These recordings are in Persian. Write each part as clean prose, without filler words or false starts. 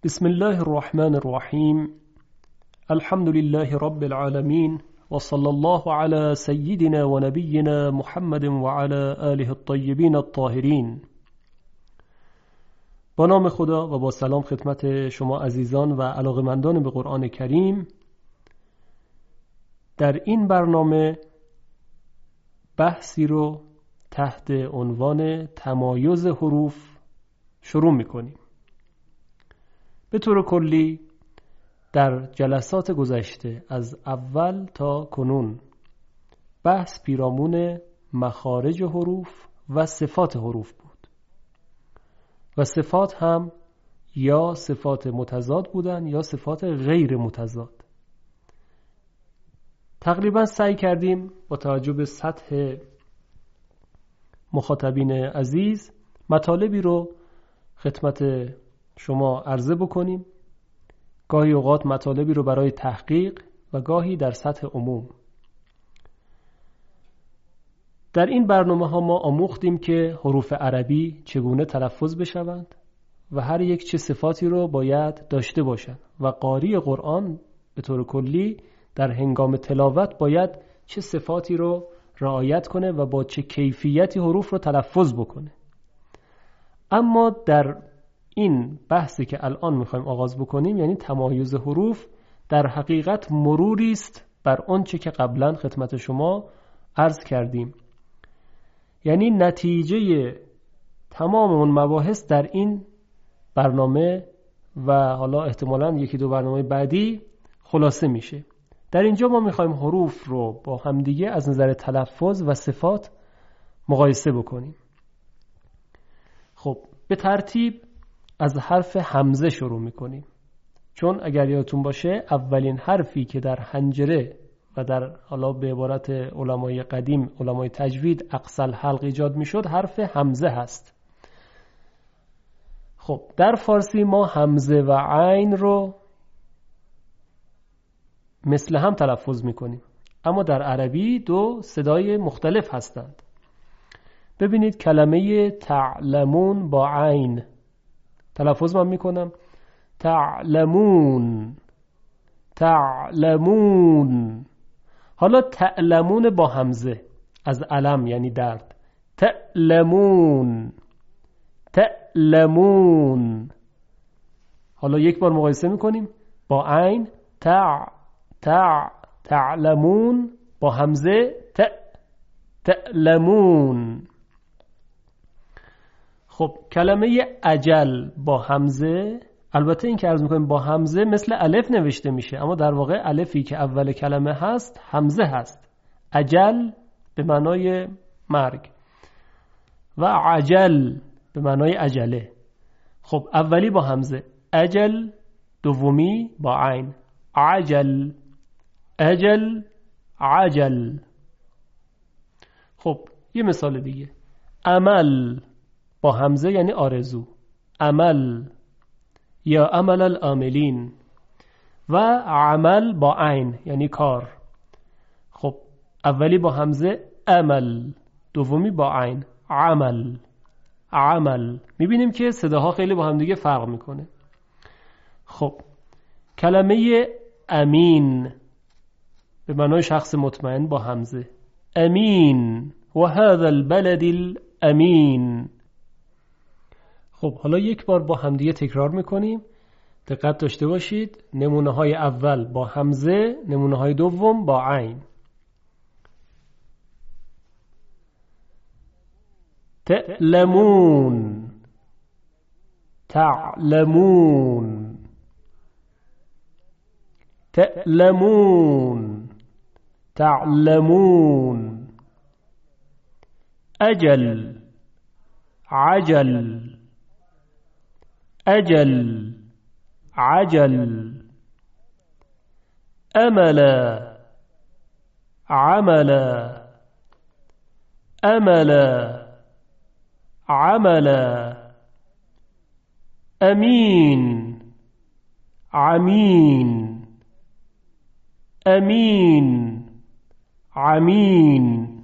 بسم الله الرحمن الرحیم. الحمد لله رب العالمین و صلی الله علی سیدنا و نبینا محمد و علی آله الطیبین الطاهرین. با نام خدا و با سلام خدمت شما عزیزان و علاقمندان به قرآن کریم. در این برنامه بحثی رو تحت عنوان تمایز حروف شروع می‌کنیم. به طور کلی در جلسات گذشته از اول تا کنون بحث پیرامون مخارج حروف و صفات حروف بود و صفات هم یا صفات متضاد بودن یا صفات غیر متضاد. تقریبا سعی کردیم با توجه به سطح مخاطبین عزیز مطالبی رو خدمت شما عرضه بکنیم، گاهی اوقات مطالبی رو برای تحقیق و گاهی در سطح عموم. در این برنامه ها ما آموختیم که حروف عربی چگونه تلفظ بشوند و هر یک چه صفاتی رو باید داشته باشند و قاری قرآن به طور کلی در هنگام تلاوت باید چه صفاتی رو رعایت کنه و با چه کیفیتی حروف رو تلفظ بکنه. اما در این بحثی که الان میخوایم آغاز بکنیم، یعنی تمایز حروف، در حقیقت مروری است بر آنچه که قبلا خدمت شما عرض کردیم. یعنی نتیجه تمام اون مباحث در این برنامه و حالا احتمالاً یکی دو برنامه بعدی خلاصه میشه. در اینجا ما میخوایم حروف رو با همدیگه از نظر تلفظ و صفات مقایسه بکنیم. خب به ترتیب از حرف همزه شروع میکنیم، چون اگر یادتون باشه اولین حرفی که در حنجره و در حالا به عبارت علمای قدیم، علمای تجوید، اقصی الحلق ایجاد میشد حرف همزه هست. خب در فارسی ما همزه و عین رو مثل هم تلفظ میکنیم، اما در عربی دو صدای مختلف هستند. ببینید کلمه تعلمون با عین تلفظ من میکنم تعلمون تعلمون. حالا تعلمون با همزه از علم یعنی درد، تعلمون تعلمون. حالا یک بار مقایسه میکنیم با عین تعلمون، با همزه تعلمون. خب کلمه اجل با همزه، البته این که عرض میکنیم با همزه مثل الف نوشته میشه، اما در واقع الفی که اول کلمه هست همزه هست. اجل به معنای مرگ و عجل به معنای عجله. خب اولی با همزه اجل، دومی با عین عجل اجل عجل. خب یه مثال دیگه، عمل با همزه یعنی آرزو، عمل یا عمل العاملین، و عمل با عین یعنی کار. خب اولی با همزه عمل، دومی با عین عمل عمل. میبینیم که صداها خیلی با هم دیگه فرق میکنه. خب کلمه امین به معنای شخص مطمئن با همزه امین و هذا البلد الامین. خب حالا یک بار با همدیگه تکرار میکنیم، دقت داشته باشید. نمونه های اول با همزه، نمونه های دوم با عین. تعلمون تعلمون تعلمون تعلمون. اجل عجل أجل عجل. أمل عمل أمل عمل. أمين عمين أمين عمين.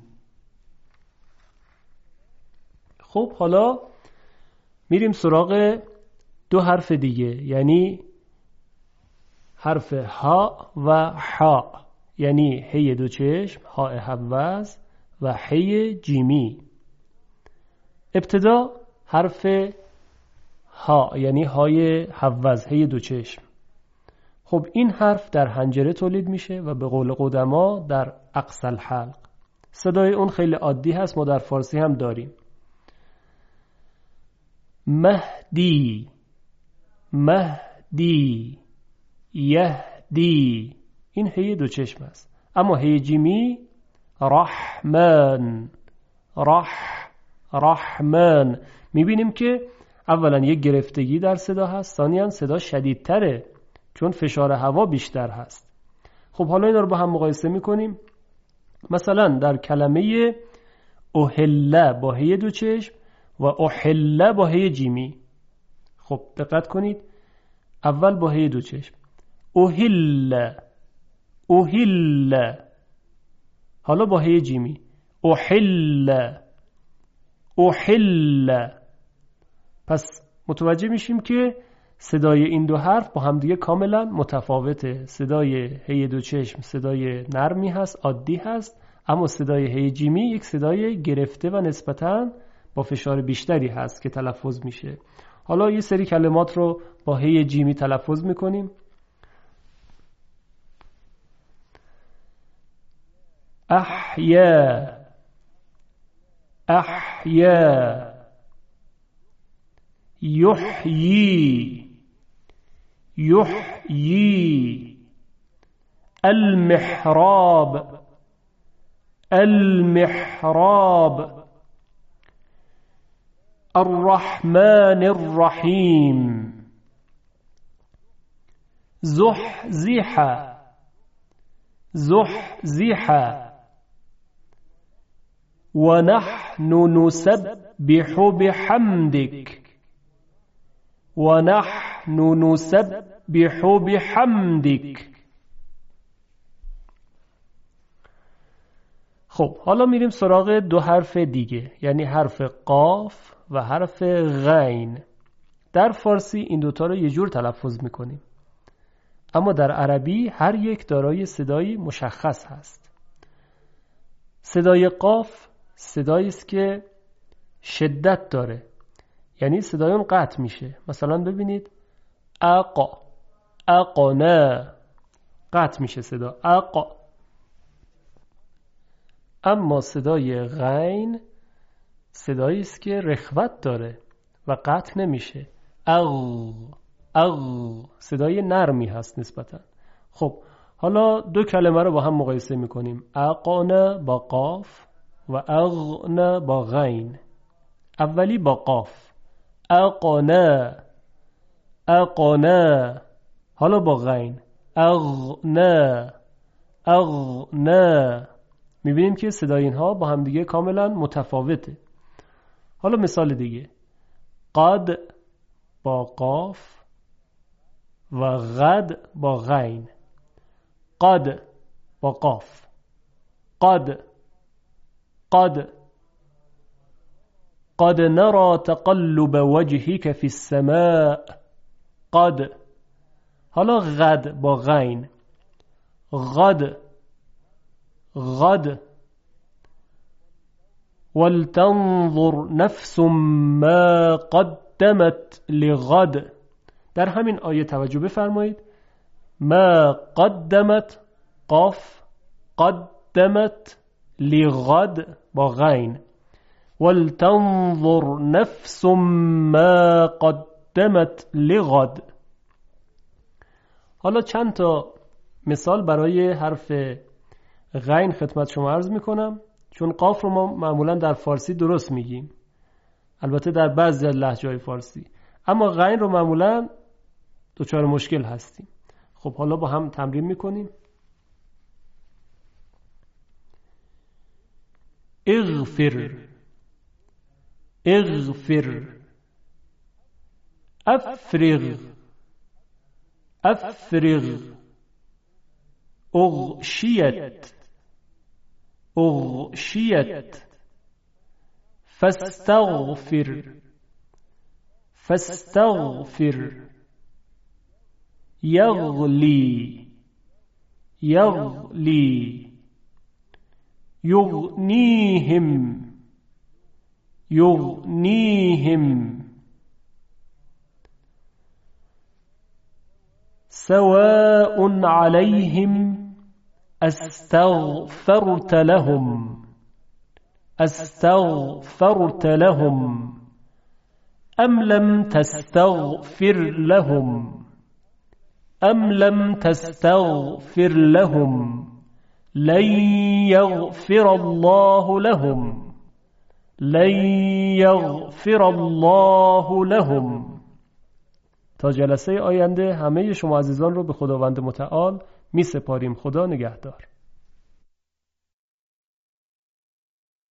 خب حالا میریم سراغ دو حرف دیگه، یعنی حرف ها و حا، یعنی هی دو چشم، ها هوز و هی جیمی. ابتدا حرف ها، یعنی های هوز، هی دو چشم. خب این حرف در حنجره تولید میشه و به قول قدما در اقصی الحلق. صدای اون خیلی عادی هست، ما در فارسی هم داریم. مهدی، مهدی، یهدی، این هی دو چشم است. اما هی جیمی رحمن، رحمن، میبینیم که اولا یک گرفتگی در صدا هست، ثانیاً صدا شدیدتره چون فشار هوا بیشتر هست. خب حالا اینا رو با هم مقایسه میکنیم. مثلا در کلمه احله با هی دو چشم و احله با هی جیمی. خب دقت کنید، اول با هی دو چشم احله، احله، حالا با هی جیمی احله، احله. پس متوجه میشیم که صدای این دو حرف با همدیگه کاملا متفاوته. صدای هی دو چشم صدای نرمی هست، عادی هست، اما صدای هی جیمی یک صدای گرفته و نسبتاً با فشار بیشتری هست که تلفظ میشه. حالا یه سری کلمات رو با هی جیمی تلفظ میکنیم. احیا، احیا، یحیی، یحیی، المحراب، المحراب، الرحمن الرحیم، زحزح، زحزح، ونحن نسبح بحمدك، ونحن نسبح بحمدك. خب حالا میریم سراغ دو حرف دیگه، یعنی حرف قاف و حرف غین. در فارسی این دوتا رو یه جور تلفظ میکنیم، اما در عربی هر یک دارای صدایی مشخص هست. صدای قاف صدایی است که شدت داره، یعنی صدای اون قطع میشه. مثلا ببینید اقا، اقا، نه، قطع میشه صدا اقا. اما صدای غین صدایی است که رخوت داره و قطع نمیشه. اغ، اغ، صدای نرمی هست نسبتا. خب حالا دو کلمه رو با هم مقایسه میکنیم، اقانه با قاف و اغنه با غین. اولی با قاف، اقانه، اقانه. حالا با غین، اغنه، اغنه. میبینیم که صدای اینها با هم دیگه کاملا متفاوته. حالا مثال دیگه، قد با قاف و غد با غین. قد با قاف، قد، قد، قد نرى تقلب وجهك في السماء، قد. حالا غد با غین، غد، غد. ولتنظر نفس ما قدمت لغد. در همین آیه توجه بفرمایید، ما قدمت قاف، قدمت لغد با غین. ولتنظر نفس ما قدمت لغد. حالا چند تا مثال برای حرف غین خدمت شما عرض میکنم، چون قاف رو ما معمولا در فارسی درست میگیم، البته در بعضی از لهجه‌های فارسی، اما غین رو معمولا دچار مشکل هستیم. خب حالا با هم تمرین میکنیم. اغفر، اغفر، افرغ، افرغ، اغشیت، اغشیت، فاستغفر، فاستغفر یغلی یغلی یغنیهم یغنیهم سواء عليهم استغفرت لهم استغفرت لهم أم لم تستغفر لهم أم لم تستغفر لهم لن يغفر الله لهم لن يغفر الله لهم. تا جلسه آینده همه شما عزیزان رو به خداوند متعال می سپاریم. خدا نگهدار.